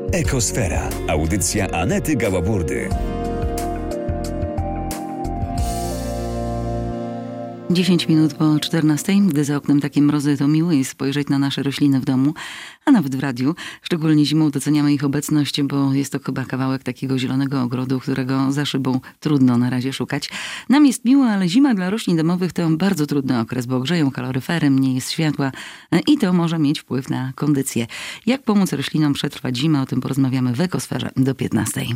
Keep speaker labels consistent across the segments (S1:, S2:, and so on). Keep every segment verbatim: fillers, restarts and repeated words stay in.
S1: Ekosfera. Audycja Anety Gałaburdy.
S2: dziesięć minut po czternastej, gdy za oknem takie mrozy, to miło jest spojrzeć na nasze rośliny w domu, a nawet w radiu. Szczególnie zimą doceniamy ich obecność, bo jest to chyba kawałek takiego zielonego ogrodu, którego za szybą trudno na razie szukać. Nam jest miło, ale zima dla roślin domowych to bardzo trudny okres, bo grzeją kaloryfery, mniej jest światła i to może mieć wpływ na kondycję. Jak pomóc roślinom przetrwać zimę? O tym porozmawiamy w Ekosferze do piętnastej.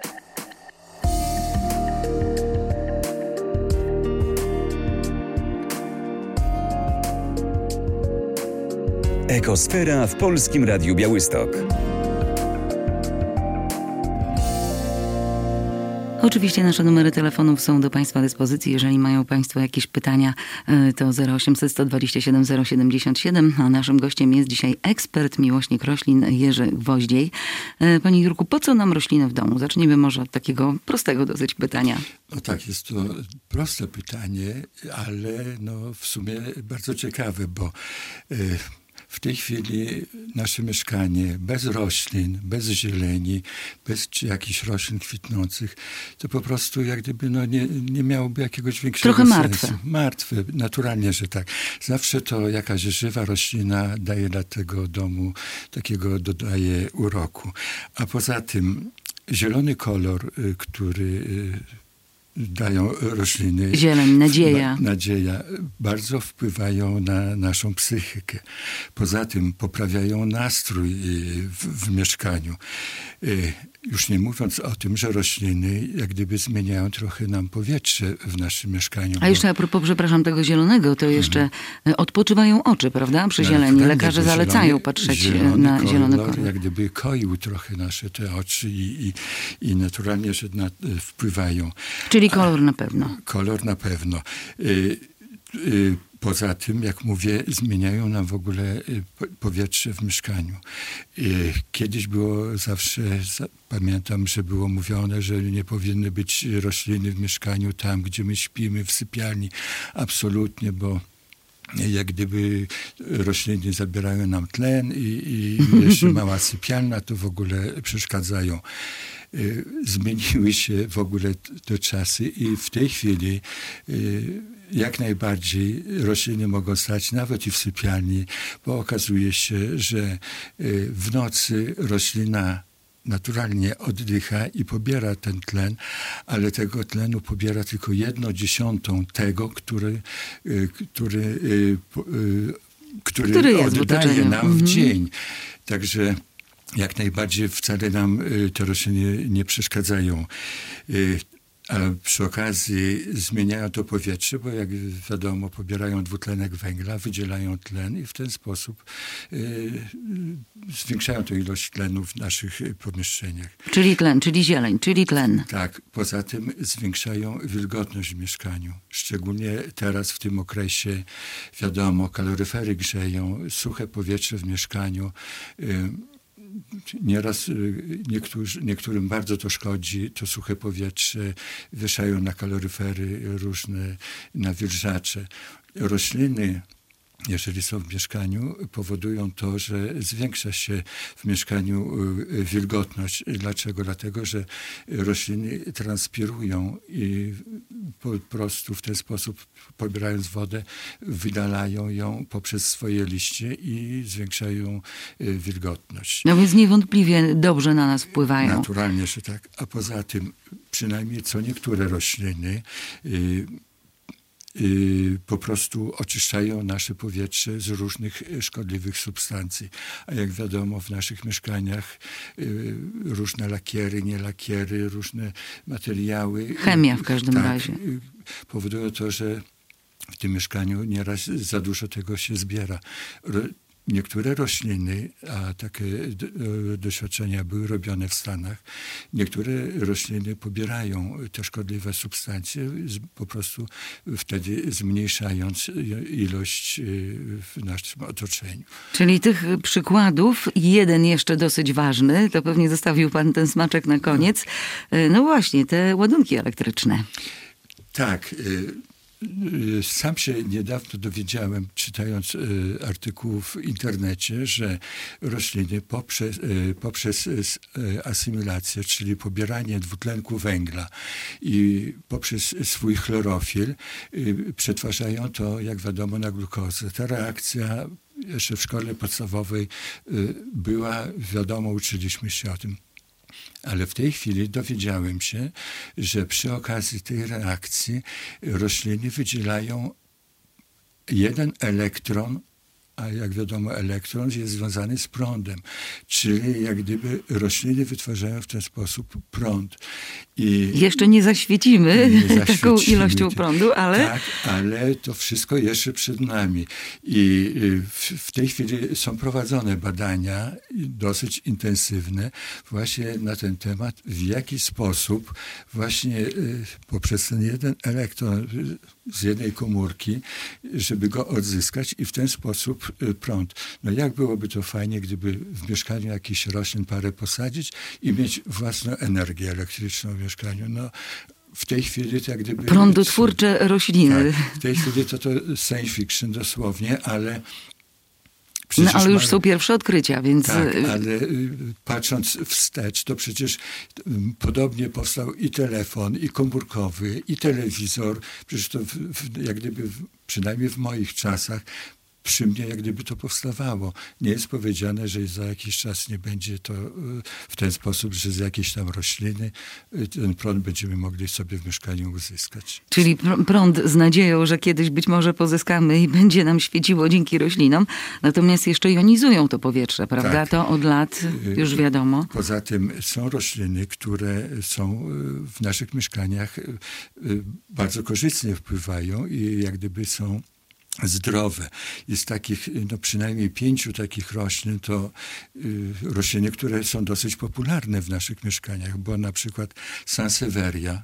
S1: Ekosfera w Polskim Radiu Białystok.
S2: Oczywiście nasze numery telefonów są do Państwa dyspozycji. Jeżeli mają Państwo jakieś pytania, to zero osiemset sto dwadzieścia siedem zero siedemdziesiąt siedem. A naszym gościem jest dzisiaj ekspert, miłośnik roślin Jerzy Gwoździej. Panie Jurku, po co nam rośliny w domu? Zacznijmy może od takiego prostego dosyć pytania.
S3: No tak, jest to proste pytanie, ale no w sumie bardzo ciekawe, bo... Yy... W tej chwili nasze mieszkanie bez roślin, bez zieleni, bez jakichś roślin kwitnących, to po prostu jak gdyby no nie, nie miałoby jakiegoś większego
S2: Trochę
S3: sensu.
S2: martwe.
S3: Martwe, naturalnie, że tak. Zawsze to jakaś żywa roślina daje dla tego domu, takiego dodaje uroku. A poza tym zielony kolor, który... dają rośliny.
S2: Zieleń, nadzieja.
S3: Nadzieja. Bardzo wpływają na naszą psychikę. Poza tym poprawiają nastrój w, w mieszkaniu. Już nie mówiąc o tym, że rośliny jak gdyby zmieniają trochę nam powietrze w naszym mieszkaniu.
S2: A jeszcze a propos, przepraszam, tego zielonego, to jeszcze mhm. odpoczywają oczy, prawda? Przy zieleni. Lekarze zalecają zielony, patrzeć
S3: zielony
S2: na
S3: kolor,
S2: zielony kolor.
S3: Jak gdyby koił trochę nasze te oczy i, i, i naturalnie, że na, wpływają.
S2: Czyli kolor na pewno.
S3: Kolor na pewno. Y, y, poza tym, jak mówię, zmieniają nam w ogóle powietrze w mieszkaniu. Y, kiedyś było zawsze, pamiętam, że było mówione, że nie powinny być rośliny w mieszkaniu tam, gdzie my śpimy, w sypialni. Absolutnie, bo jak gdyby rośliny zabierają nam tlen i, i jeszcze mała sypialna, to w ogóle przeszkadzają. Zmieniły się w ogóle te czasy i w tej chwili jak najbardziej rośliny mogą stać nawet i w sypialni, bo okazuje się, że w nocy roślina naturalnie oddycha i pobiera ten tlen, ale tego tlenu pobiera tylko jedną dziesiątą tego, który, który, który, który oddaje nam mhm. w dzień. Także jak najbardziej wcale nam te rośliny nie przeszkadzają. A przy okazji zmieniają to powietrze, bo jak wiadomo pobierają dwutlenek węgla, wydzielają tlen i w ten sposób y, zwiększają tę ilość tlenu w naszych pomieszczeniach.
S2: Czyli tlen, czyli zieleń, czyli tlen.
S3: Tak, poza tym zwiększają wilgotność w mieszkaniu. Szczególnie teraz w tym okresie, wiadomo, kaloryfery grzeją, suche powietrze w mieszkaniu. Y, Nieraz niektórzy, niektórym bardzo to szkodzi, to suche powietrze, wieszają na kaloryfery różne nawilżacze. Rośliny, jeżeli są w mieszkaniu, powodują to, że zwiększa się w mieszkaniu wilgotność. Dlaczego? Dlatego, że rośliny transpirują i po prostu w ten sposób, pobierając wodę, wydalają ją poprzez swoje liście i zwiększają wilgotność.
S2: No więc niewątpliwie dobrze na nas wpływają.
S3: Naturalnie, że tak. A poza tym, przynajmniej co niektóre rośliny yy, po prostu oczyszczają nasze powietrze z różnych szkodliwych substancji. A jak wiadomo, w naszych mieszkaniach różne lakiery, nie lakiery, różne materiały.
S2: Chemia w każdym
S3: tak,
S2: razie.
S3: Powodują to, że w tym mieszkaniu nieraz za dużo tego się zbiera. Niektóre rośliny, a takie doświadczenia były robione w Stanach, niektóre rośliny pobierają te szkodliwe substancje, po prostu wtedy zmniejszając ilość w naszym otoczeniu.
S2: Czyli tych przykładów, jeden jeszcze dosyć ważny, to pewnie zostawił pan ten smaczek na koniec. No właśnie, te ładunki elektryczne.
S3: Tak. Sam się niedawno dowiedziałem, czytając artykuł w internecie, że rośliny poprzez, poprzez asymilację, czyli pobieranie dwutlenku węgla i poprzez swój chlorofil przetwarzają to, jak wiadomo, na glukozę. Ta reakcja jeszcze w szkole podstawowej była, wiadomo, uczyliśmy się o tym. Ale w tej chwili dowiedziałem się, że przy okazji tej reakcji rośliny wydzielają jeden elektron, a jak wiadomo elektron jest związany z prądem, czyli jak gdyby rośliny wytwarzają w ten sposób prąd. I
S2: jeszcze nie zaświecimy,
S3: nie
S2: taką
S3: zaświecimy
S2: ilością prądu, ale...
S3: Tak, ale to wszystko jeszcze przed nami. I w, w tej chwili są prowadzone badania dosyć intensywne właśnie na ten temat, w jaki sposób właśnie poprzez ten jeden elektron z jednej komórki, żeby go odzyskać i w ten sposób prąd. No jak byłoby to fajnie, gdyby w mieszkaniu jakichś roślin parę posadzić i mieć własną energię elektryczną w mieszkaniu. No, w tej chwili to jak gdyby...
S2: Prądotwórcze rośliny.
S3: Tak, w tej chwili to to science fiction dosłownie, ale...
S2: No ale już
S3: mamy...
S2: są pierwsze odkrycia, więc...
S3: Tak, ale patrząc wstecz, to przecież podobnie powstał i telefon, i komórkowy, i telewizor. Przecież to w, w, jak gdyby, w, przynajmniej w moich czasach, przy mnie jak gdyby to powstawało. Nie jest powiedziane, że za jakiś czas nie będzie to w ten sposób, że z jakiejś tam rośliny ten prąd będziemy mogli sobie w mieszkaniu uzyskać.
S2: Czyli pr- prąd z nadzieją, że kiedyś być może pozyskamy i będzie nam świeciło dzięki roślinom. Natomiast jeszcze jonizują to powietrze, prawda?
S3: Tak.
S2: To od lat już wiadomo.
S3: Poza tym są rośliny, które są w naszych mieszkaniach bardzo korzystnie wpływają i jak gdyby są zdrowe. Jest takich, no przynajmniej pięciu takich roślin, to y, rośliny, które są dosyć popularne w naszych mieszkaniach, bo na przykład sansevieria,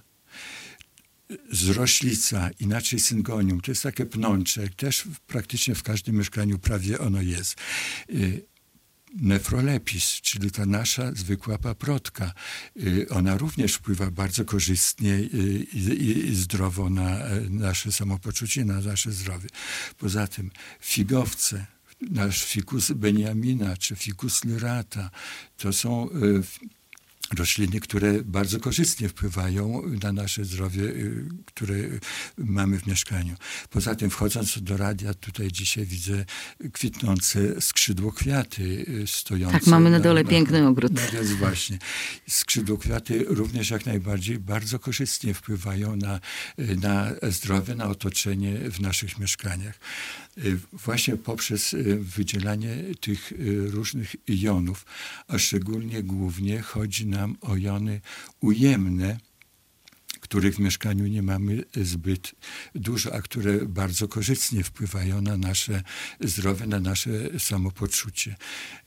S3: zroślica, inaczej syngonium, to jest takie pnącze, też w, praktycznie w każdym mieszkaniu prawie ono jest. Y, Nefrolepis, czyli ta nasza zwykła paprotka. Ona również wpływa bardzo korzystnie i, i, i zdrowo na nasze samopoczucie, na nasze zdrowie. Poza tym figowce, nasz ficus beniamina czy ficus lyrata, to są rośliny, które bardzo korzystnie wpływają na nasze zdrowie, które mamy w mieszkaniu. Poza tym, wchodząc do radia, tutaj dzisiaj widzę kwitnące skrzydłokwiaty stojące.
S2: Tak, mamy na dole
S3: na,
S2: piękny ogród.
S3: No więc właśnie. Skrzydłokwiaty również jak najbardziej bardzo korzystnie wpływają na, na zdrowie, na otoczenie w naszych mieszkaniach. Właśnie poprzez wydzielanie tych różnych jonów, a szczególnie głównie chodzi nam o jony ujemne, których w mieszkaniu nie mamy zbyt dużo, a które bardzo korzystnie wpływają na nasze zdrowie, na nasze samopoczucie.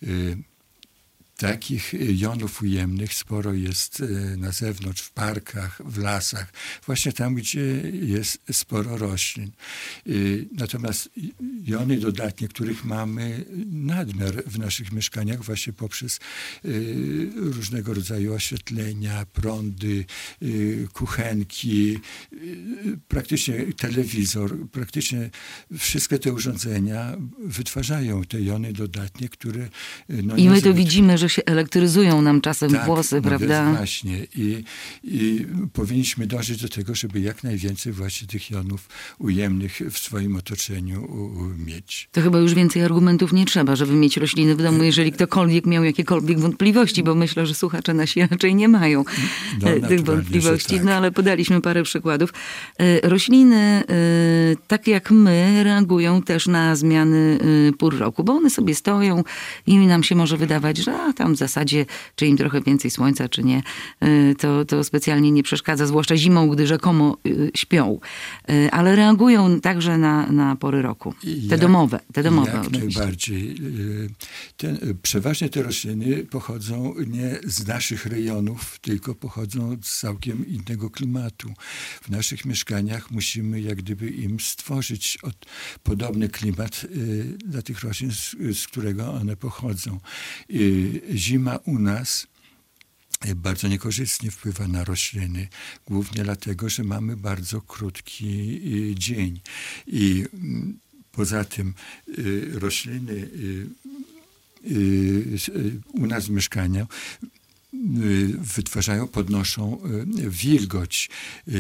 S3: Takich jonów ujemnych sporo jest na zewnątrz, w parkach, w lasach, właśnie tam, gdzie jest sporo roślin. Natomiast jony dodatnie, których mamy nadmiar w naszych mieszkaniach właśnie poprzez różnego rodzaju oświetlenia, prądy, kuchenki, praktycznie telewizor, praktycznie wszystkie te urządzenia wytwarzają te jony dodatnie, które... No,
S2: I my to
S3: zbyt...
S2: widzimy, że się elektryzują nam czasem
S3: tak,
S2: włosy,
S3: no
S2: prawda?
S3: Właśnie. I, I powinniśmy dążyć do tego, żeby jak najwięcej właśnie tych jonów ujemnych w swoim otoczeniu u, u, mieć.
S2: To chyba już więcej argumentów nie trzeba, żeby mieć rośliny w domu, jeżeli ktokolwiek miał jakiekolwiek wątpliwości, bo myślę, że słuchacze nasi raczej nie mają
S3: no,
S2: tych wątpliwości.
S3: tak.
S2: No ale podaliśmy parę przykładów. Rośliny, tak jak my, reagują też na zmiany pór roku, bo one sobie stoją i nam się może wydawać, że a, tam w zasadzie, czy im trochę więcej słońca, czy nie, to, to specjalnie nie przeszkadza, zwłaszcza zimą, gdy rzekomo śpią. Ale reagują także na, na pory roku. Te
S3: jak,
S2: domowe, te domowe
S3: jak
S2: oczywiście.
S3: najbardziej. Te, przeważnie te rośliny pochodzą nie z naszych rejonów, tylko pochodzą z całkiem innego klimatu. W naszych mieszkaniach musimy jak gdyby im stworzyć od, podobny klimat y, dla tych roślin, z, z którego one pochodzą. Y, zima u nas bardzo niekorzystnie wpływa na rośliny, głównie dlatego, że mamy bardzo krótki dzień. I poza tym rośliny u nas w mieszkaniu wytwarzają, podnoszą wilgoć,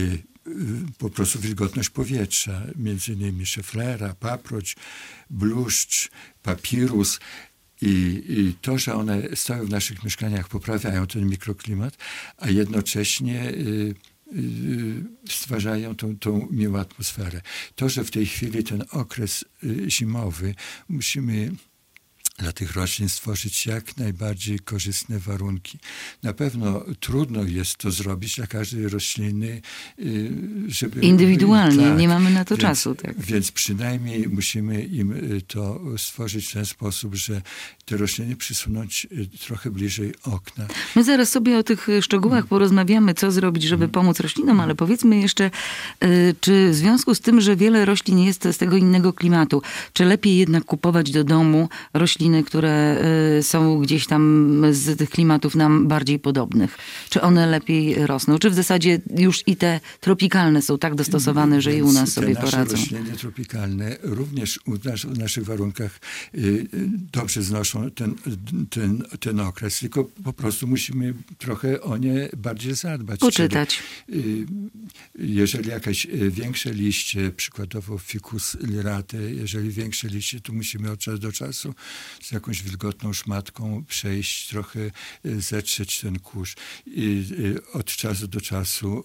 S3: po prostu wilgotność powietrza, między innymi szeflera, paproć, bluszcz, papirus. I, I to, że one stoją w naszych mieszkaniach, poprawiają ten mikroklimat, a jednocześnie y, y, stwarzają tą, tą miłą atmosferę. To, że w tej chwili ten okres y, zimowy musimy dla tych roślin stworzyć jak najbardziej korzystne warunki. Na pewno trudno jest to zrobić dla każdej rośliny, żeby...
S2: Indywidualnie,
S3: tak,
S2: nie mamy na to
S3: więc,
S2: czasu. Tak.
S3: Więc przynajmniej musimy im to stworzyć w ten sposób, że te rośliny przysunąć trochę bliżej okna.
S2: My zaraz sobie o tych szczegółach porozmawiamy, co zrobić, żeby pomóc roślinom, ale powiedzmy jeszcze, czy w związku z tym, że wiele roślin jest z tego innego klimatu, czy lepiej jednak kupować do domu rośliny, które są gdzieś tam z tych klimatów nam bardziej podobnych? Czy one lepiej rosną? Czy w zasadzie już i te tropikalne są tak dostosowane, że i u nas sobie
S3: te nasze
S2: poradzą?
S3: rośliny tropikalne również u nas, w naszych warunkach dobrze znoszą ten, ten, ten okres, tylko po prostu musimy trochę o nie bardziej zadbać.
S2: Poczytać.
S3: Czyli, jeżeli jakieś większe liście, przykładowo ficus lyrate, jeżeli większe liście, to musimy od czasu do czasu z jakąś wilgotną szmatką przejść, trochę zetrzeć ten kurz i od czasu do czasu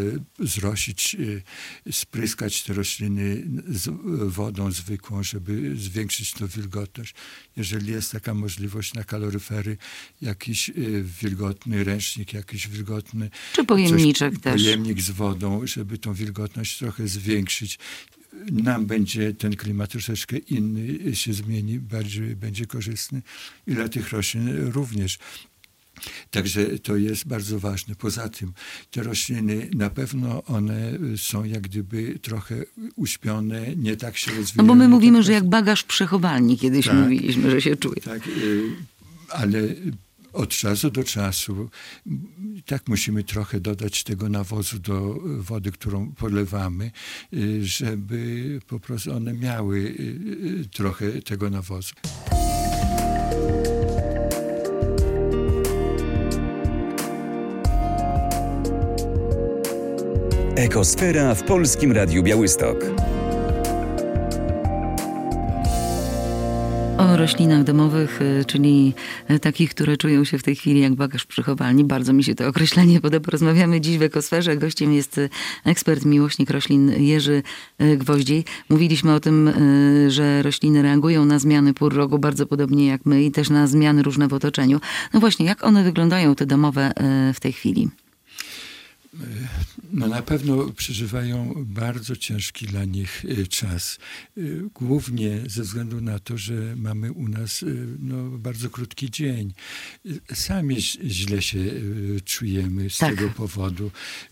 S3: zrosić, spryskać te rośliny z wodą zwykłą, żeby zwiększyć tą wilgotność. Jeżeli jest taka możliwość na kaloryfery, jakiś wilgotny ręcznik, jakiś wilgotny...
S2: Czy pojemniczek
S3: coś,
S2: też.
S3: Pojemnik z wodą, żeby tą wilgotność trochę zwiększyć. Nam będzie ten klimat troszeczkę inny, się zmieni, bardziej będzie korzystny i dla tych roślin również. Także to jest bardzo ważne. Poza tym te rośliny, na pewno one są jak gdyby trochę uśpione, nie tak się rozwijają.
S2: No bo my mówimy,
S3: tak
S2: że jak bagaż przechowalni kiedyś
S3: tak,
S2: mówiliśmy, że się czuje.
S3: Tak, ale od czasu do czasu tak musimy trochę dodać tego nawozu do wody, którą polewamy, żeby po prostu one miały trochę tego nawozu.
S1: Ekosfera w Polskim Radiu Białystok.
S2: O roślinach domowych, czyli takich, które czują się w tej chwili jak bagaż przechowalni. Bardzo mi się to określenie podoba. Rozmawiamy dziś w Ekosferze. Gościem jest ekspert, miłośnik roślin Jerzy Gwoździej. Mówiliśmy o tym, że rośliny reagują na zmiany pór roku bardzo podobnie jak my i też na zmiany różne w otoczeniu. No właśnie, jak one wyglądają, te domowe, w tej chwili?
S3: No na pewno przeżywają bardzo ciężki dla nich czas. Głównie ze względu na to, że mamy u nas no, bardzo krótki dzień. Sami źle się czujemy z tak. tego powodu.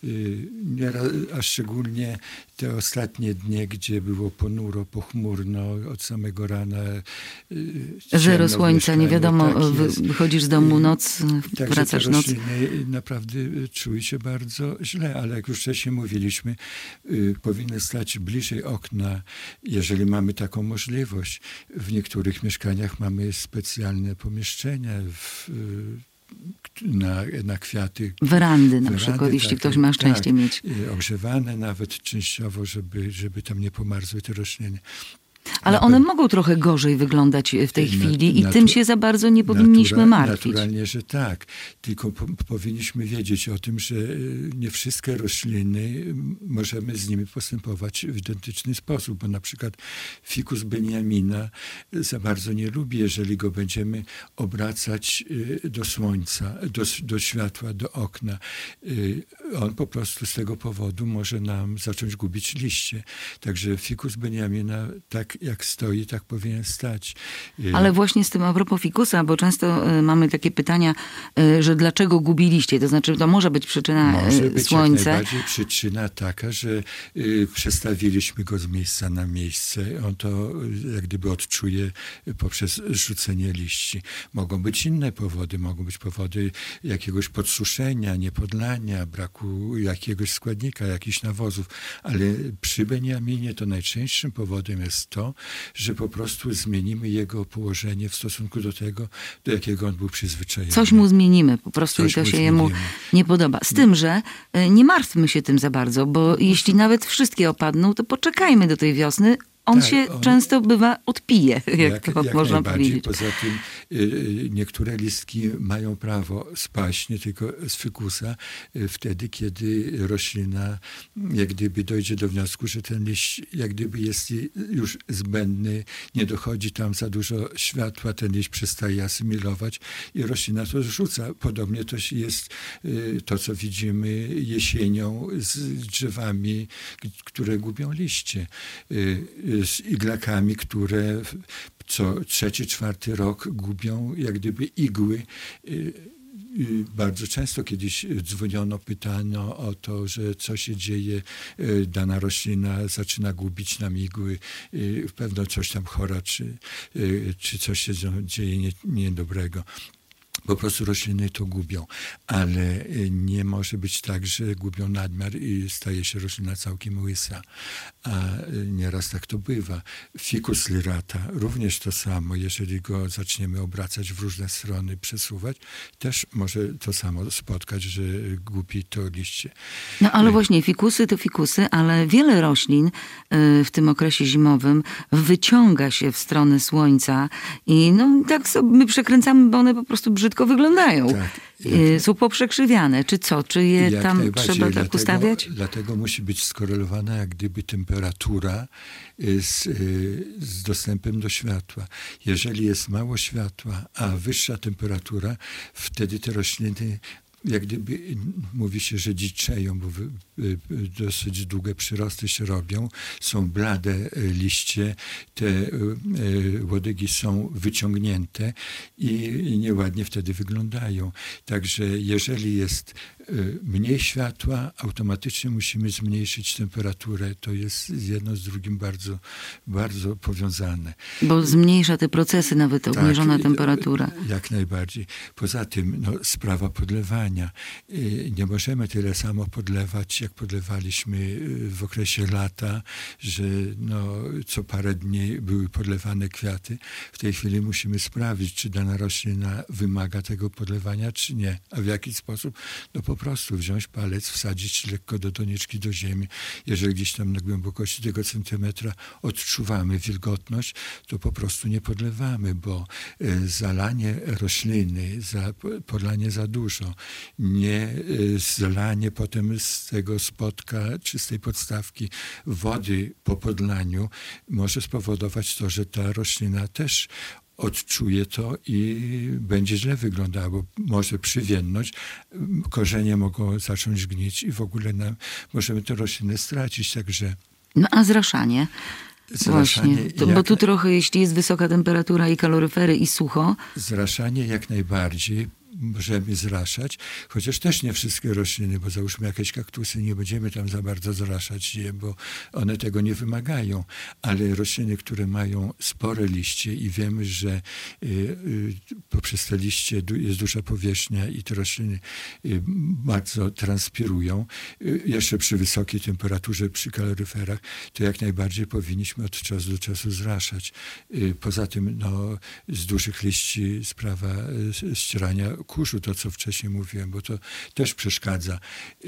S3: A szczególnie te ostatnie dnie, gdzie było ponuro, pochmurno, od samego rana.
S2: Zero słońca, nie wiadomo, tak wychodzisz z domu noc,
S3: tak,
S2: wracasz noc.
S3: Naprawdę czuły się bardzo źle, ale jak już wcześniej mówiliśmy, y, powinny stać bliżej okna, jeżeli mamy taką możliwość. W niektórych mieszkaniach mamy specjalne pomieszczenia w, y, na, na kwiaty.
S2: Werandy na
S3: Werandy,
S2: przykład, jeśli
S3: tak,
S2: ktoś ma szczęście
S3: tak,
S2: mieć.
S3: Ogrzewane nawet częściowo, żeby, żeby tam nie pomarzły te rośliny.
S2: Ale one mogą trochę gorzej wyglądać w tej chwili i tym się za bardzo nie powinniśmy
S3: natura,
S2: martwić.
S3: Naturalnie, że tak. Tylko po, powinniśmy wiedzieć o tym, że nie wszystkie rośliny możemy z nimi postępować w identyczny sposób, bo na przykład ficus beniamina za bardzo nie lubi, jeżeli go będziemy obracać do słońca, do, do światła, do okna. On po prostu z tego powodu może nam zacząć gubić liście. Także ficus beniamina tak jak, jak stoi, tak powinien stać.
S2: Ale właśnie z tym a propos fikusa, bo często y, mamy takie pytania, y, że dlaczego gubiliście? To znaczy, to może być przyczyna
S3: Może
S2: y,
S3: być
S2: słońce.
S3: jak najbardziej przyczyna taka, że y, przestawiliśmy go z miejsca na miejsce. On to y, jak gdyby odczuje poprzez rzucenie liści. Mogą być inne powody. Mogą być powody jakiegoś podsuszenia, niepodlania, braku jakiegoś składnika, jakichś nawozów. Ale przy Beniaminie to najczęstszym powodem jest to, że po prostu zmienimy jego położenie w stosunku do tego, do jakiego on był przyzwyczajony.
S2: Coś mu zmienimy po prostu
S3: Coś
S2: i to
S3: mu
S2: się
S3: zmienimy.
S2: jemu nie podoba. Z tym, że y, nie martwmy się tym za bardzo, bo jeśli nawet wszystkie opadną, to poczekajmy do tej wiosny. On
S3: Tak,
S2: się
S3: on-
S2: często bywa odpije, jak,
S3: Jak,
S2: to
S3: jak
S2: można
S3: najbardziej.
S2: powiedzieć.
S3: Poza tym y, niektóre listki mają prawo spaść, nie tylko z fikusa, y, wtedy, kiedy roślina jak gdyby dojdzie do wniosku, że ten liść jak gdyby jest jej już zbędny, nie dochodzi tam za dużo światła, ten liść przestaje asymilować i roślina to zrzuca. Podobnie to się jest y, to, co widzimy jesienią z drzewami, k- które gubią liście. Y, z iglakami, które co trzeci, czwarty rok gubią jak gdyby igły. Bardzo często kiedyś dzwoniono, pytano o to, że co się dzieje, dana roślina zaczyna gubić nam igły, pewno coś tam chora, czy, czy coś się dzieje nie- niedobrego. Po prostu rośliny to gubią, ale nie może być tak, że gubią nadmiar i staje się roślina całkiem łysa. A nieraz tak to bywa. Ficus lyrata, również to samo. Jeżeli go zaczniemy obracać w różne strony, przesuwać, też może to samo spotkać, że gubi to liście.
S2: No ale właśnie fikusy to fikusy, ale wiele roślin y, w tym okresie zimowym wyciąga się w stronę słońca i no tak sobie my przekręcamy, bo one po prostu brzydko wyglądają.
S3: Tak.
S2: Y, Są poprzekrzywiane. Czy co? Czy je
S3: Jak
S2: tam
S3: najbardziej.
S2: trzeba tak
S3: Dlatego-
S2: ustawiać?
S3: Dlatego musi być skorelowana jak gdyby temperatura y, z, y, z dostępem do światła. Jeżeli jest mało światła, a wyższa temperatura, wtedy te rośliny jak gdyby mówi się, że dziczeją, bo wy, y, y, dosyć długie przyrosty się robią. Są blade y, liście, te y, y, łodygi są wyciągnięte i, i nieładnie wtedy wyglądają. Także jeżeli jest y, mniej światła, automatycznie musimy zmniejszyć temperaturę. To jest jedno z drugim bardzo, bardzo powiązane.
S2: Bo zmniejsza te procesy, nawet obniżona
S3: Tak,
S2: temperatura.
S3: Jak najbardziej. Poza tym no, sprawa podlewania. Y, Nie możemy tyle samo podlewać, jak podlewaliśmy y, w okresie lata, że no, co parę dni były podlewane kwiaty. W tej chwili musimy sprawdzić, czy dana roślina wymaga tego podlewania, czy nie. A w jaki sposób? No po prostu wziąć palec, wsadzić lekko do doniczki do ziemi. Jeżeli gdzieś tam na głębokości tego centymetra odczuwamy wilgotność, to po prostu nie podlewamy, bo y, zalanie rośliny, za, podlanie za dużo, nie y, zlanie potem z tego spotka czy z tej podstawki wody po podlaniu może spowodować to, że ta roślina też odczuje to i będzie źle wyglądała, bo może przywiennąć, korzenie mogą zacząć gnić i w ogóle nam, możemy tę roślinę stracić, także
S2: No a zraszanie?
S3: zraszanie
S2: Właśnie, to,
S3: jak-
S2: bo tu trochę, jeśli jest wysoka temperatura i kaloryfery i sucho,
S3: Zraszanie jak najbardziej możemy zraszać, chociaż też nie wszystkie rośliny, bo załóżmy jakieś kaktusy, nie będziemy tam za bardzo zraszać je, bo one tego nie wymagają, ale rośliny, które mają spore liście i wiemy, że y, y, poprzez te liście du- jest duża powierzchnia i te rośliny y, bardzo transpirują, y, jeszcze przy wysokiej temperaturze, przy kaloryferach, to jak najbardziej powinniśmy od czasu do czasu zraszać. Y, poza tym no, z dużych liści sprawa y, ścierania kurzu, to co wcześniej mówiłem, bo to też przeszkadza. Y,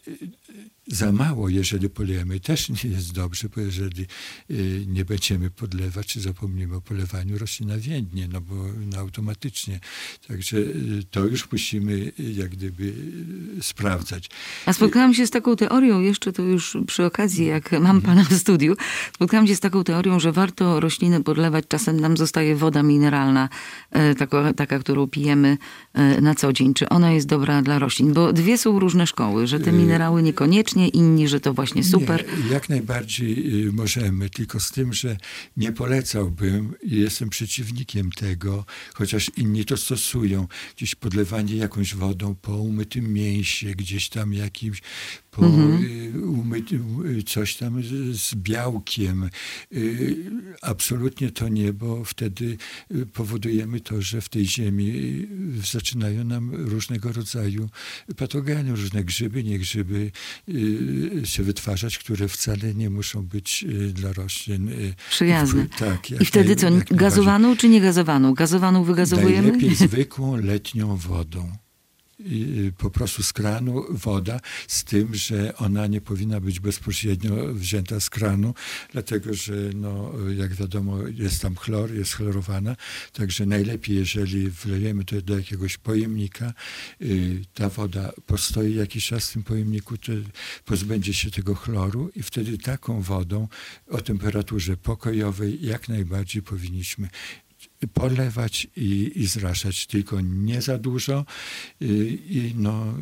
S3: y, Za mało, jeżeli polejemy, też nie jest dobrze, bo jeżeli y, nie będziemy podlewać, czy zapomnimy o polewaniu, roślina więdnie, no bo no, automatycznie. Także y, to już musimy y, jak gdyby y, sprawdzać.
S2: A spotkałam się z taką teorią, jeszcze to już przy okazji, jak mam pana w studiu, spotkałam się z taką teorią, że warto rośliny podlewać, czasem nam zostaje woda mineralna, e, taka, taka którą pijemy, e, na co dzień? Czy ona jest dobra dla roślin? Bo dwie są różne szkoły, że te minerały niekoniecznie, inni, że to właśnie super.
S3: Nie, jak najbardziej możemy, tylko z tym, że nie polecałbym i jestem przeciwnikiem tego, chociaż inni to stosują. Gdzieś podlewanie jakąś wodą po umytym mięsie, gdzieś tam jakimś po mhm. umytym, coś tam z białkiem. Absolutnie to nie, bo wtedy powodujemy to, że w tej ziemi zaczynają nam różnego rodzaju patogeny, różne grzyby, nie grzyby się wytwarzać, które wcale nie muszą być dla roślin
S2: przyjazne.
S3: Tak,
S2: I wtedy co, gazowaną czy nie gazowaną? Gazowaną wygazowujemy?
S3: Najlepiej zwykłą letnią wodą. Po prostu z kranu woda, z tym, że ona nie powinna być bezpośrednio wzięta z kranu, dlatego że no, jak wiadomo jest tam chlor, jest chlorowana, także najlepiej, jeżeli wlejemy to do jakiegoś pojemnika, ta woda postoi jakiś czas w tym pojemniku, to pozbędzie się tego chloru i wtedy taką wodą o temperaturze pokojowej jak najbardziej powinniśmy polewać i, i zraszać, tylko nie za dużo i, i no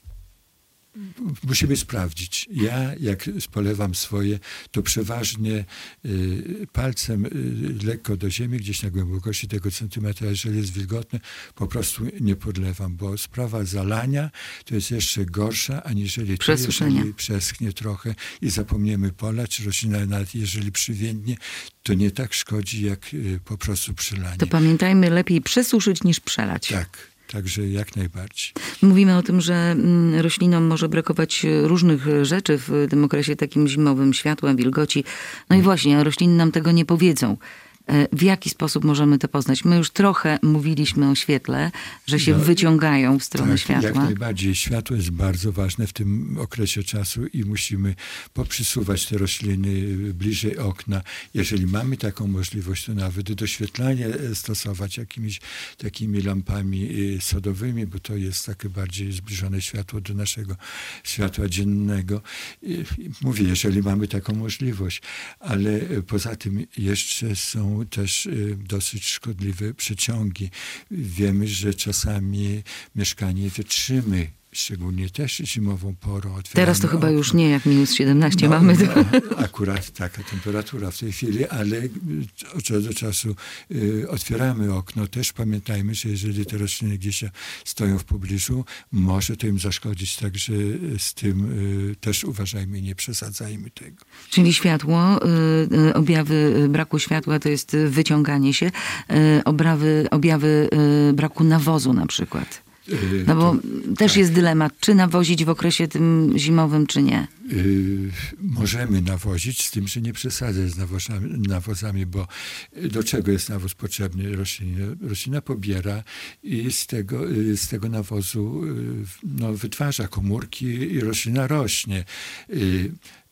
S3: musimy sprawdzić. Ja jak polewam swoje, to przeważnie y, palcem y, lekko do ziemi, gdzieś na głębokości tego centymetra, jeżeli jest wilgotne, po prostu nie podlewam, bo sprawa zalania to jest jeszcze gorsza, aniżeli to, jeżeli przeschnie trochę i zapomniemy polać, roślina nawet jeżeli przywiędnie, to nie tak szkodzi, jak y, po prostu przylanie.
S2: To pamiętajmy, lepiej przesuszyć niż przelać.
S3: Tak. Także jak najbardziej.
S2: Mówimy o tym, że roślinom może brakować różnych rzeczy w tym okresie takim zimowym, światła, wilgoci. No i właśnie, rośliny nam tego nie powiedzą. W jaki sposób możemy to poznać? My już trochę mówiliśmy o świetle, że się no, wyciągają w stronę
S3: tak,
S2: światła.
S3: Jak najbardziej. Światło jest bardzo ważne w tym okresie czasu i musimy poprzysuwać te rośliny bliżej okna. Jeżeli mamy taką możliwość, to nawet doświetlanie stosować jakimiś takimi lampami sodowymi, bo to jest takie bardziej zbliżone światło do naszego światła dziennego. Mówię, jeżeli mamy taką możliwość, ale poza tym jeszcze są też dosyć szkodliwe przeciągi. Wiemy, że czasami mieszkanie wietrzymy, szczególnie też zimową porą.
S2: Teraz to chyba okno. Już nie, jak minus siedemnaście
S3: no,
S2: mamy.
S3: No, akurat taka temperatura w tej chwili, ale od czasu do czasu y, otwieramy okno. Też pamiętajmy, że jeżeli te rośliny gdzieś stoją w pobliżu, może to im zaszkodzić, także z tym y, też uważajmy i nie przesadzajmy tego.
S2: Czyli światło, y, objawy braku światła to jest wyciąganie się, y, obrawy, objawy y, braku nawozu na przykład. No bo to, też tak. jest dylemat, czy nawozić w okresie tym zimowym, czy nie.
S3: Yy, możemy nawozić, z tym, że nie przesadzać z nawozami, nawozami, bo do czego jest nawóz potrzebny roślinie? Roślina pobiera i z tego, z tego nawozu no, wytwarza komórki i roślina rośnie. Yy,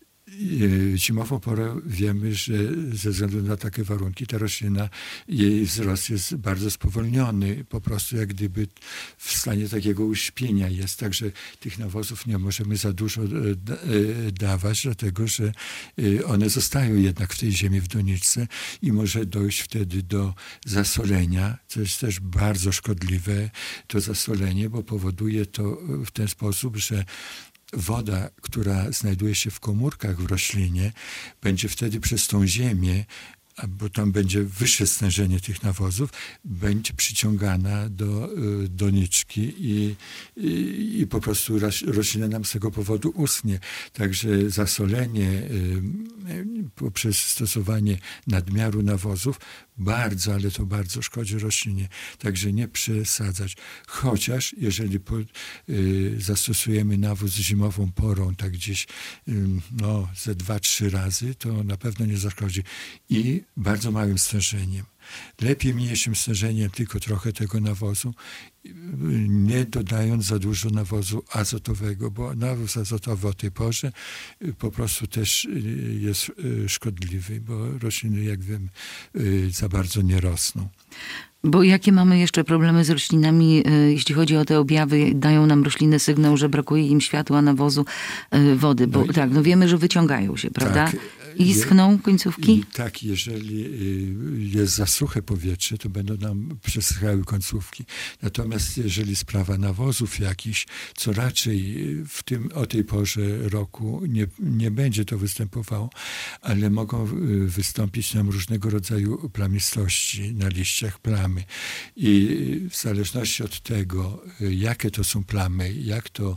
S3: Zimową porę wiemy, że ze względu na takie warunki ta roślina, jej wzrost jest bardzo spowolniony, po prostu jak gdyby w stanie takiego uśpienia jest. Także tych nawozów nie możemy za dużo dawać, dlatego że one zostają jednak w tej ziemi w doniczce i może dojść wtedy do zasolenia, co jest też bardzo szkodliwe, to zasolenie, bo powoduje to w ten sposób, że woda, która znajduje się w komórkach w roślinie, będzie wtedy przez tą ziemię, bo tam będzie wyższe stężenie tych nawozów, będzie przyciągana do doniczki i, i, i po prostu roślina nam z tego powodu uschnie. Także zasolenie poprzez stosowanie nadmiaru nawozów bardzo, ale to bardzo szkodzi roślinie. Także nie przesadzać. Chociaż jeżeli po, y, zastosujemy nawóz zimową porą, tak gdzieś y, no, ze dwa, trzy razy, to na pewno nie zaszkodzi. I bardzo małym stężeniem. Lepiej mniejszym stężeniem, tylko trochę tego nawozu, nie dodając za dużo nawozu azotowego, bo nawóz azotowy o tej porze po prostu też jest szkodliwy, bo rośliny, jak wiem, za bardzo nie rosną.
S2: Bo jakie mamy jeszcze problemy z roślinami, jeśli chodzi o te objawy? Dają nam rośliny sygnał, że brakuje im światła, nawozu, wody. Bo no i, tak, no wiemy, że wyciągają się, prawda?
S3: Tak.
S2: I schną końcówki?
S3: I tak, jeżeli jest za suche powietrze, to będą nam przesychały końcówki. Natomiast jeżeli sprawa nawozów jakichś, co raczej w tym, o tej porze roku nie, nie będzie to występowało, ale mogą wystąpić nam różnego rodzaju plamistości na liściach, plamy. I w zależności od tego, jakie to są plamy, jak to,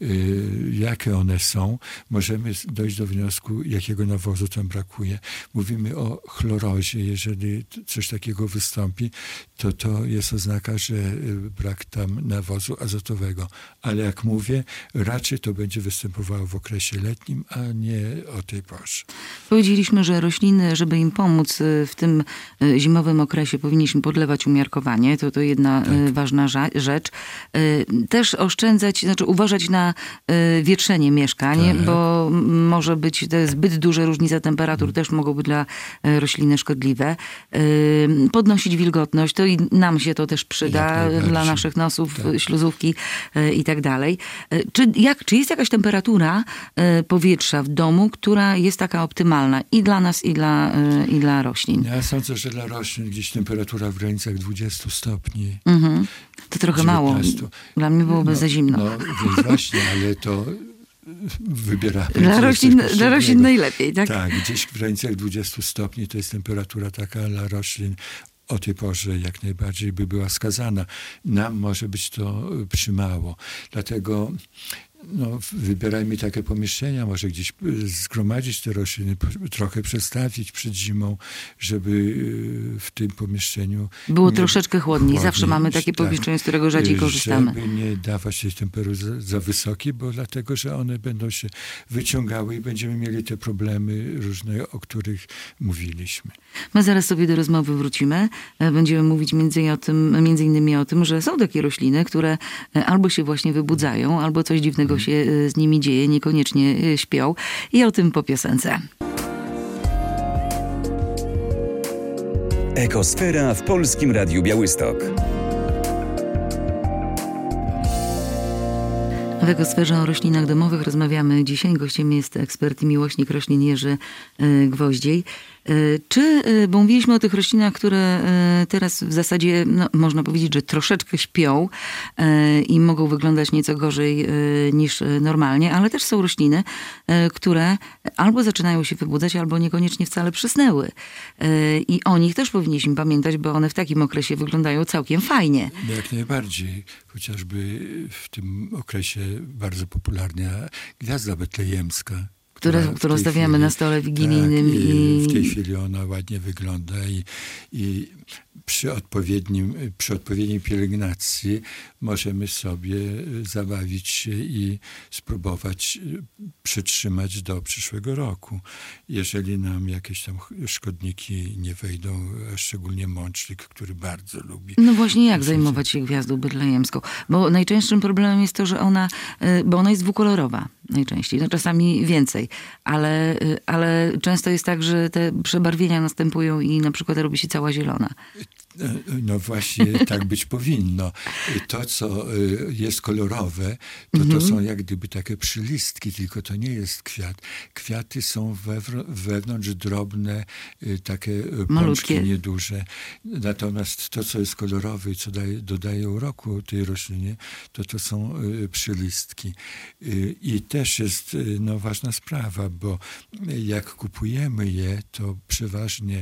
S3: jakie one są, możemy dojść do wniosku, jakiego nawozu tam brakuje. Mówimy o chlorozie. Jeżeli coś takiego wystąpi, to to jest oznaka, że brak tam nawozu azotowego. Ale jak mówię, raczej to będzie występowało w okresie letnim, a nie o tej porze.
S2: Powiedzieliśmy, że rośliny, żeby im pomóc w tym zimowym okresie, powinniśmy podlewać umiarkowanie. To to jedna tak. ważna rzecz. Też oszczędzać, znaczy uważać na wietrzenie mieszkań, tak. bo może być zbyt duże różnice temperatur, hmm. też mogą być dla rośliny szkodliwe. Podnosić wilgotność, to i nam się to też przyda dla naszych nosów, tak. śluzówki i tak dalej. Czy, jak, czy jest jakaś temperatura powietrza w domu, która jest taka optymalna i dla nas, i dla, i dla roślin?
S3: Ja sądzę, że dla roślin gdzieś temperatura w granicach dwudziestu stopni.
S2: Mhm. To trochę
S3: dziewiętnastu.
S2: Mało. Dla mnie byłoby
S3: no,
S2: za zimno.
S3: No więc właśnie, ale to wybieramy.
S2: Dla roślin, dla roślin najlepiej, tak?
S3: Tak, gdzieś w granicach dwudziestu stopni to jest temperatura taka dla roślin o tej porze jak najbardziej by była skazana. Nam może być to przymało. Dlatego no, wybierajmy takie pomieszczenia, może gdzieś zgromadzić te rośliny, trochę przestawić przed zimą, żeby w tym pomieszczeniu
S2: było
S3: nie,
S2: troszeczkę chłodniej. chłodniej. Zawsze mamy takie
S3: tak,
S2: pomieszczenie, z którego rzadziej korzystamy.
S3: Żeby nie dawać tej temperatury za, za wysokiej, bo dlatego, że one będą się wyciągały i będziemy mieli te problemy różne, o których mówiliśmy.
S2: My zaraz sobie do rozmowy wrócimy. Będziemy mówić między, o tym, między innymi o tym, że są takie rośliny, które albo się właśnie wybudzają, albo coś dziwnego się z nimi dzieje, niekoniecznie śpią. I o tym po piosence.
S1: Ekosfera w Polskim Radiu Białystok.
S2: W Ekosferze o roślinach domowych rozmawiamy dzisiaj. Gościem jest ekspert i miłośnik roślin Jerzy Gwoździej. Czy, bo mówiliśmy o tych roślinach, które teraz w zasadzie, no, można powiedzieć, że troszeczkę śpią i mogą wyglądać nieco gorzej niż normalnie, ale też są rośliny, które albo zaczynają się wybudzać, albo niekoniecznie wcale przysnęły. I o nich też powinniśmy pamiętać, bo one w takim okresie wyglądają całkiem fajnie.
S3: Jak najbardziej. Chociażby w tym okresie bardzo popularna gwiazda betlejemska,
S2: Które, którą stawiamy chwili, na stole wigilijnym.
S3: Tak,
S2: i,
S3: i w tej chwili ona ładnie wygląda i, i przy, odpowiednim, przy odpowiedniej pielęgnacji możemy sobie zabawić się i spróbować przytrzymać do przyszłego roku. Jeżeli nam jakieś tam szkodniki nie wejdą, a szczególnie mącznik, który bardzo lubi.
S2: No właśnie, jak zajmować się gwiazdą betlejemską? Bo najczęstszym problemem jest to, że ona, bo ona jest dwukolorowa najczęściej, no czasami więcej, ale, ale często jest tak, że te przebarwienia następują i na przykład robi się cała zielona.
S3: No właśnie tak być powinno. To, co jest kolorowe, to
S2: mhm.
S3: to są jak gdyby takie przylistki, tylko to nie jest kwiat. Kwiaty są wewnątrz, wewnątrz drobne, takie pączki nieduże. Natomiast to, co jest kolorowe i co daje, dodaje uroku tej roślinie, to to są przylistki. I też jest no, ważna sprawa, bo jak kupujemy je, to przeważnie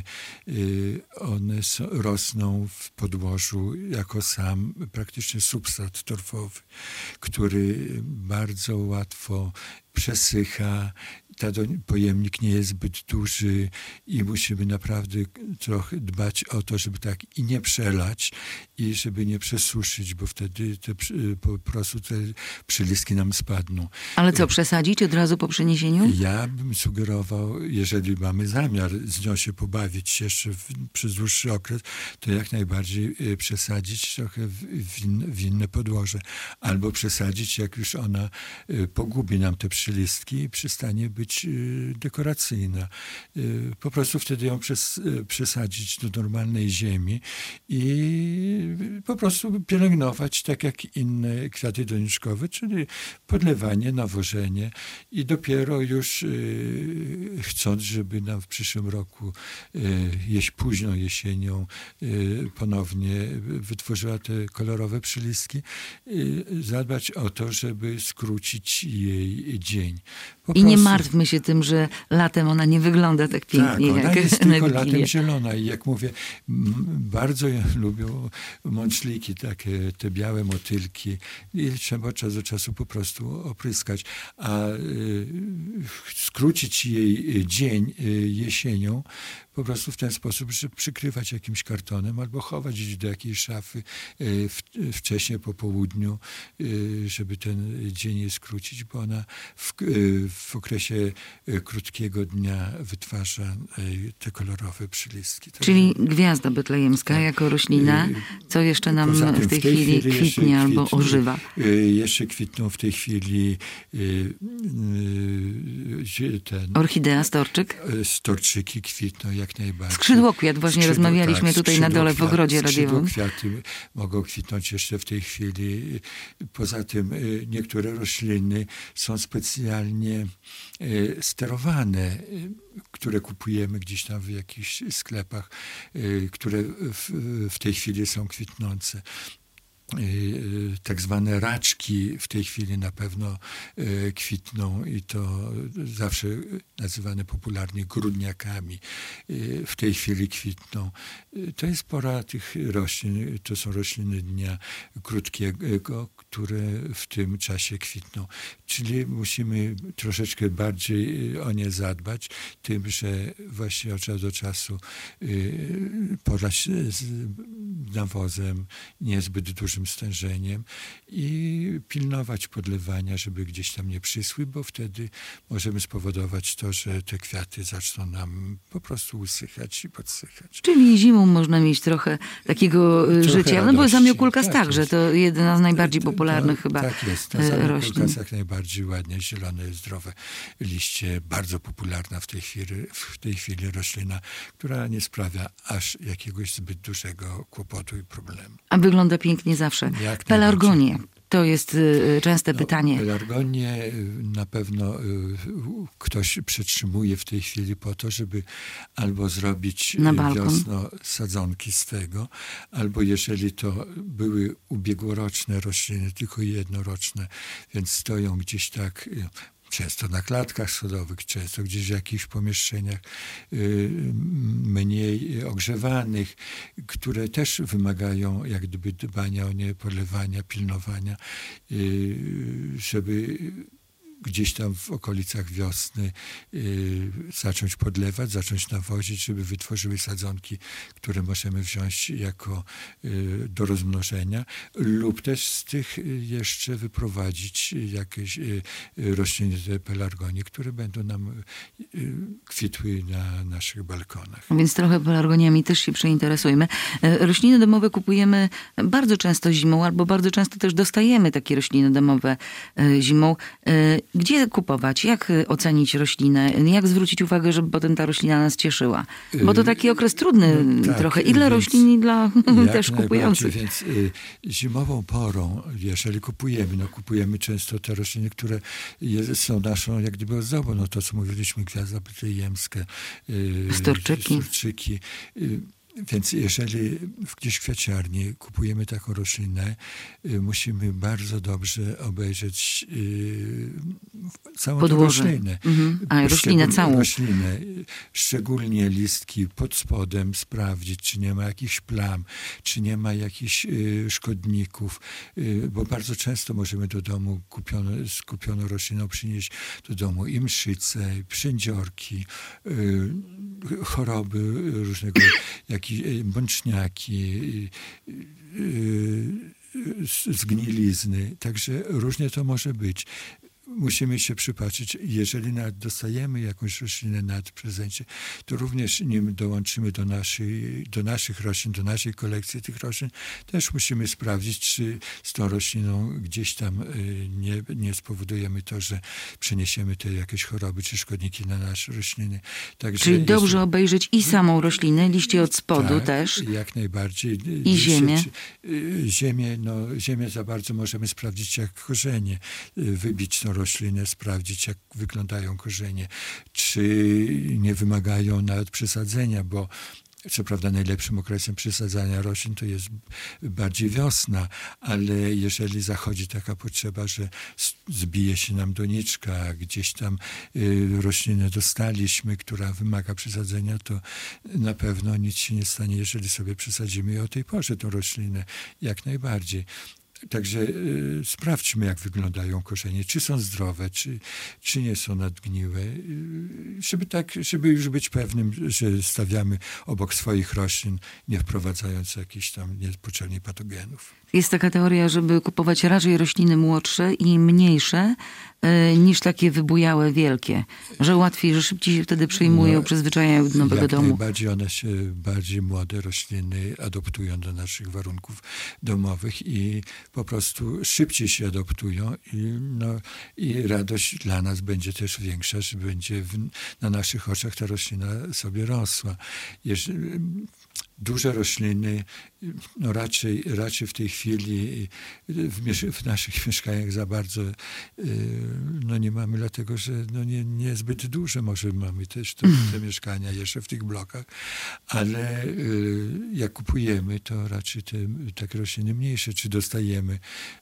S3: one są, rosną w podłożu jako sam praktycznie substrat torfowy, który bardzo łatwo przesycha, ten pojemnik nie jest zbyt duży i musimy naprawdę trochę dbać o to, żeby tak i nie przelać i żeby nie przesuszyć, bo wtedy te, po prostu te przylistki nam spadną.
S2: Ale co, przesadzić od razu po przeniesieniu?
S3: Ja bym sugerował, jeżeli mamy zamiar z nią się pobawić jeszcze w, przez dłuższy okres, to jak najbardziej przesadzić trochę w, w, in, w inne podłoże. Albo przesadzić, jak już ona pogubi nam te przylistki i przestanie być być dekoracyjna. Po prostu wtedy ją przes, przesadzić do normalnej ziemi i po prostu pielęgnować tak jak inne kwiaty doniczkowe, czyli podlewanie, nawożenie i dopiero już chcąc, żeby nam w przyszłym roku jeść późną jesienią ponownie wytworzyła te kolorowe przylistki, zadbać o to, żeby skrócić jej dzień. Po
S2: I nie
S3: prostu...
S2: martwmy się tym, że latem ona nie wygląda tak pięknie
S3: tak, ona
S2: jak
S3: jest
S2: na
S3: tylko
S2: Wigilię.
S3: latem zielona i jak mówię, m, bardzo lubią mączliki, takie te białe motylki i trzeba od czasu do czasu po prostu opryskać. A y, skrócić jej dzień y, jesienią po prostu w ten sposób, że przykrywać jakimś kartonem albo chować gdzieś do jakiejś szafy y, w, wcześniej po południu, y, żeby ten dzień jej skrócić, bo ona w, y, w okresie y, krótkiego dnia wytwarza y, te kolorowe przylistki. Tak?
S2: Czyli gwiazda betlejemska
S3: Tak.
S2: jako roślina, co jeszcze nam
S3: Poza tym
S2: w tej, chwili kwitnie albo
S3: kwitną,
S2: ożywa.
S3: y, Jeszcze kwitną w tej chwili y, y, ten,
S2: Orchidea, storczyk?
S3: y, storczyki kwitną jak najbardziej.
S2: Skrzydłokwiat, właśnie
S3: Skrzydło-
S2: rozmawialiśmy
S3: tak,
S2: tutaj na dole w
S3: skrzydłokwiat-
S2: ogrodzie radiowym.
S3: Skrzydłokwiaty mogą kwitnąć jeszcze w tej chwili. Poza tym y, niektóre rośliny są specjalnie y, sterowane, y, które kupujemy gdzieś tam w jakichś sklepach, y, które w, w tej chwili są kwitnące. Tak zwane raczki w tej chwili na pewno kwitną i to zawsze nazywane popularnie grudniakami. W tej chwili kwitną. To jest pora tych roślin, to są rośliny dnia krótkiego, które w tym czasie kwitną. Czyli musimy troszeczkę bardziej o nie zadbać, tym, że właśnie od czasu do czasu porać z nawozem, niezbyt dużym stężeniem i pilnować podlewania, żeby gdzieś tam nie przysły, bo wtedy możemy spowodować to, że te kwiaty zaczną nam po prostu usychać i podsychać.
S2: Czyli zimą można mieć trochę takiego
S3: Trochę
S2: życia. No bo
S3: radości.
S2: zamiokulkas
S3: Tak
S2: także,
S3: jest.
S2: to jedna z najbardziej popularnych
S3: to,
S2: chyba
S3: tak jest. To
S2: e,
S3: zamiokulkas
S2: roślin.
S3: jak najbardziej ładnie, zielone, zdrowe liście, bardzo popularna w tej chwili, w tej chwili roślina, która nie sprawia aż jakiegoś zbyt dużego kłopotu i problemu.
S2: A wygląda pięknie zawsze.
S3: Jak
S2: Pelargonie. To jest y, częste
S3: No,
S2: pytanie.
S3: Pelargonię na pewno y, ktoś przetrzymuje w tej chwili po to, żeby albo zrobić
S2: Na balkon.
S3: wiosno sadzonki z tego, albo jeżeli to były ubiegłoroczne rośliny, tylko jednoroczne, więc stoją gdzieś tak y, często na klatkach schodowych, często gdzieś w jakichś pomieszczeniach y, mniej ogrzewanych, które też wymagają jak gdyby dbania o nie, podlewania, pilnowania, y, żeby gdzieś tam w okolicach wiosny y, zacząć podlewać, zacząć nawozić, żeby wytworzyły sadzonki, które możemy wziąć jako y, do rozmnożenia, lub też z tych jeszcze wyprowadzić jakieś y, rośliny, te pelargonie, które będą nam y, kwitły na naszych balkonach.
S2: Więc trochę pelargoniami też się przeinteresujmy. E, Rośliny domowe kupujemy bardzo często zimą, albo bardzo często też dostajemy takie rośliny domowe e, zimą. E, Gdzie kupować? Jak e, ocenić roślinę? Jak zwrócić uwagę, żeby potem ta roślina nas cieszyła? Bo to taki okres trudny
S3: No tak,
S2: trochę i dla
S3: więc
S2: roślin, i dla
S3: Jak
S2: też kupujących.
S3: Więc y, zimową porą, jeżeli kupujemy, no kupujemy często te rośliny, które jest, są naszą jak gdyby ozdobą, no to co mówiliśmy, gwiazda betlejemska, y,
S2: Storczyki.
S3: storczyki y, Więc jeżeli gdzieś w kwiaciarni kupujemy taką roślinę, y, musimy bardzo dobrze obejrzeć y, całą tą
S2: Podłoże.
S3: roślinę.
S2: Mhm. A, roślinę
S3: Szczególnie-
S2: całą.
S3: Roślinę, y, szczególnie listki pod spodem, sprawdzić, czy nie ma jakichś plam, czy nie ma jakichś y, szkodników, y, bo bardzo często możemy do domu kupione, z kupioną rośliną przynieść do domu i mszyce, i przędziorki, y, choroby różnego, jakieś bączniaki, y, y, y, zgnilizny. Także różnie to może być. musimy się przypatrzeć. Jeżeli nawet dostajemy jakąś roślinę na prezencie, to również nim dołączymy do, naszej, do naszych roślin, do naszej kolekcji tych roślin, też musimy sprawdzić, czy z tą rośliną gdzieś tam nie, nie spowodujemy to, że przeniesiemy te jakieś choroby czy szkodniki na nasze rośliny. Także
S2: Czyli dobrze
S3: jest...
S2: obejrzeć i samą roślinę, liście od spodu
S3: tak,
S2: też.
S3: jak najbardziej.
S2: I
S3: Liście,
S2: ziemię.
S3: Czy, ziemię, no, ziemię za bardzo możemy sprawdzić jak korzenie. Wybić tą roślinę, sprawdzić jak wyglądają korzenie. Czy nie wymagają nawet przesadzenia, bo co prawda najlepszym okresem przesadzania roślin to jest bardziej wiosna, ale jeżeli zachodzi taka potrzeba, że zbije się nam doniczka, gdzieś tam y, roślinę dostaliśmy, która wymaga przesadzenia, to na pewno nic się nie stanie, jeżeli sobie przesadzimy o tej porze tą roślinę, jak najbardziej. Także y, sprawdźmy, jak wyglądają korzenie, czy są zdrowe, czy, czy nie są nadgniłe, y, żeby tak, żeby już być pewnym, że stawiamy obok swoich roślin, nie wprowadzając jakichś tam niepotrzebnych patogenów.
S2: Jest taka teoria, żeby kupować raczej rośliny młodsze i mniejsze y, niż takie wybujałe, wielkie. Że łatwiej, że szybciej się wtedy przyjmują,
S3: No,
S2: przyzwyczajają do nowego
S3: jak
S2: domu.
S3: najbardziej one się, bardziej młode rośliny adoptują do naszych warunków domowych i po prostu szybciej się adoptują i, no, i radość dla nas będzie też większa, że będzie w, na naszych oczach ta roślina sobie rosła. Jeżeli, duże rośliny, no raczej, raczej w tej chwili w, miesz- w naszych mieszkaniach za bardzo no nie mamy, dlatego że no nie, niezbyt duże może mamy też te, te mieszkania jeszcze w tych blokach, ale jak kupujemy, to raczej te takie rośliny mniejsze, czy dostajemy.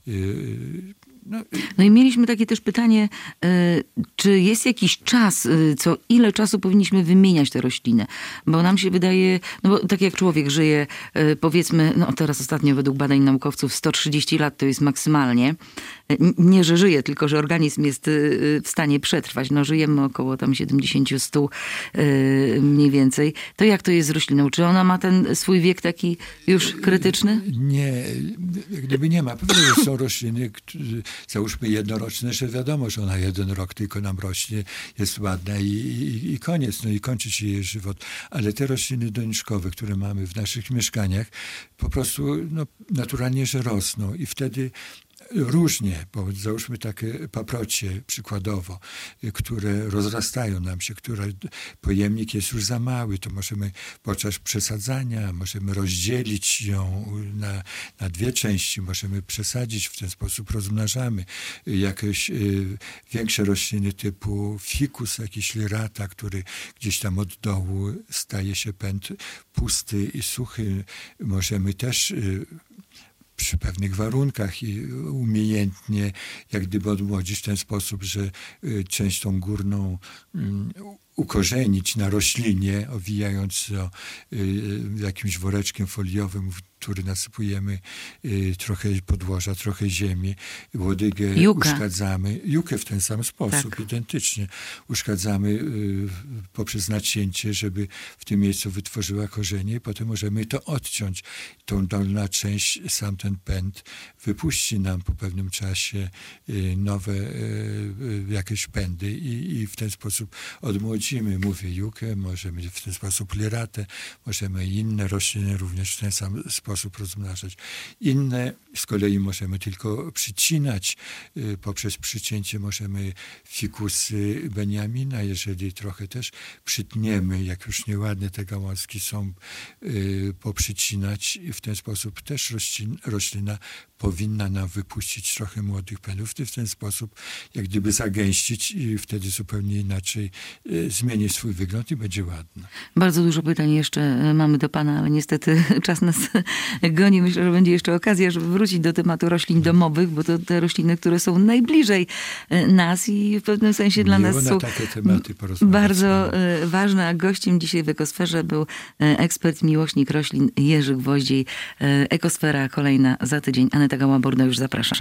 S3: No,
S2: No i mieliśmy takie też pytanie, y, czy jest jakiś czas, y, co ile czasu powinniśmy wymieniać tę roślinę? Bo nam się wydaje, no bo tak jak człowiek żyje, y, powiedzmy, no teraz ostatnio według badań naukowców sto trzydzieści lat to jest maksymalnie. Y, nie, że żyje, tylko że organizm jest y, w stanie przetrwać. No żyjemy około tam siedemdziesiąt do stu y, mniej więcej. To jak to jest z rośliną? Czy ona ma ten swój wiek taki już krytyczny?
S3: Nie, gdyby nie ma. Pewnie są rośliny, które, załóżmy jednoroczne, że wiadomo, że ona jeden rok tylko nam rośnie, jest ładna i, i, i koniec, no i kończy się jej żywot. Ale te rośliny doniczkowe, które mamy w naszych mieszkaniach, po prostu no, naturalnie, że rosną i wtedy różnie, bo załóżmy takie paprocie przykładowo, które rozrastają nam się, które pojemnik jest już za mały, to możemy podczas przesadzania, możemy rozdzielić ją na, na dwie części, możemy przesadzić, w ten sposób rozmnażamy. Jakieś y, większe rośliny typu ficus, jakiś lirata, który gdzieś tam od dołu staje się pęd pusty i suchy, możemy też y, przy pewnych warunkach i umiejętnie jak gdyby odmłodzić w ten sposób, że część tą górną ukorzenić na roślinie, owijając to jakimś woreczkiem foliowym, w który nasypujemy trochę podłoża, trochę ziemi, łodygę
S2: Juka.
S3: uszkadzamy. Jukę w ten sam sposób,
S2: Tak.
S3: identycznie. Uszkadzamy poprzez nacięcie, żeby w tym miejscu wytworzyła korzenie i potem możemy to odciąć. Tą dolna część, sam ten pęd wypuści nam po pewnym czasie nowe jakieś pędy i, i w ten sposób odmłodzimy. Mówię jukę, możemy w ten sposób liratę, możemy inne rośliny również w ten sam sposób rozmnażać. Inne z kolei możemy tylko przycinać. Poprzez przycięcie możemy fikusy Beniamina, jeżeli trochę też przytniemy, jak już nieładne te gałązki są, poprzycinać i w ten sposób też roślin, roślina powinna nam wypuścić trochę młodych pędów i w ten sposób jak gdyby zagęścić i wtedy zupełnie inaczej zmieni swój wygląd i będzie ładna.
S2: Bardzo dużo pytań jeszcze mamy do pana, ale niestety czas nas goni. Myślę, że będzie jeszcze okazja, żeby wrócić do tematu roślin domowych, bo to te rośliny, które są najbliżej nas i w pewnym sensie dla
S3: Miło
S2: nas
S3: na
S2: są
S3: takie tematy porozmawiać.
S2: bardzo ważne. A gościem dzisiaj w Ekosferze był ekspert, miłośnik roślin Jerzy Gwoździej. Ekosfera kolejna za tydzień. Aneta Gałąborna już zapraszam.